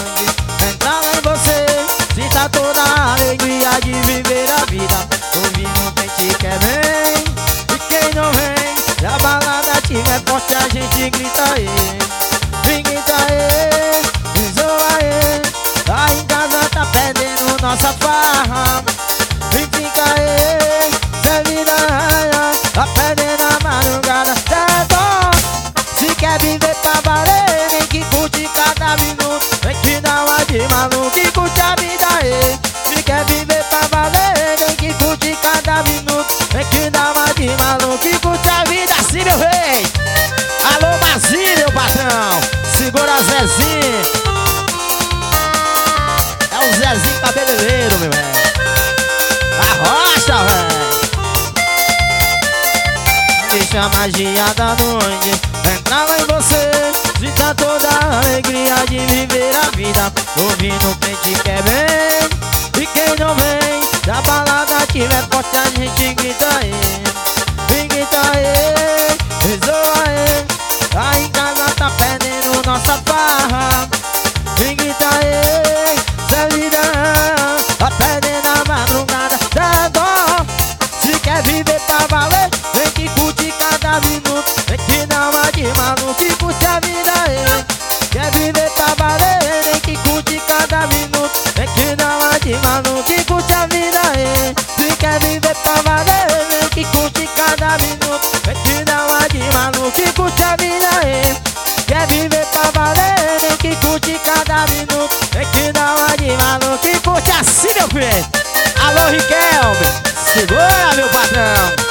onde entrar em você, sinta toda a alegria de viver a vida. Ouvindo quem te quer bem e quem não vem. Se a balada tiver forte a gente grita aí. Vem grita aí, zoa aí. Tá em casa, tá perdendo nossa farra. Vem fica aí, sem vida, tá perdendo a madrugada. É bom, se quer viver pra valer, nem que curte cada minuto. Vem que dá uma de maluco e curte a vida aí. Se quer viver pra valer, nem que curte cada minuto. Vem que dá uma de maluco e curte a vida assim, meu rei. Alô, Basílio, patrão, segura Zezinho. É o Zezinho cabeleireiro, meu velho. Arrocha, velho. Deixa a magia da noite entrar em você, sinta toda a alegria de viver a vida. Ouvindo quem te quer bem e quem não vem. Se a balada tiver forte a gente grita aí. Vem grita aí, zoa aí. Tá em casa, tá perdendo nossa farra. Vem grita aí, solidão, tá perdendo a madrugada. Dá dó, se quer viver pra valer, vem que curte cada minuto. Vem que dá uma de maluco e curte a vida aí. Quer viver pra valer, vem que curte cada minuto. Vem que dá uma de maluco e curte a vida aí. Se quer viver pra valer, vem que curte cada minuto. Vem que dá uma de maluco e curte a vida aí. Quer viver pra valer, vem que curte cada minuto. Vem que dá uma de maluco e curte assim, meu filho. Alô, Riquelme, segura, meu patrão.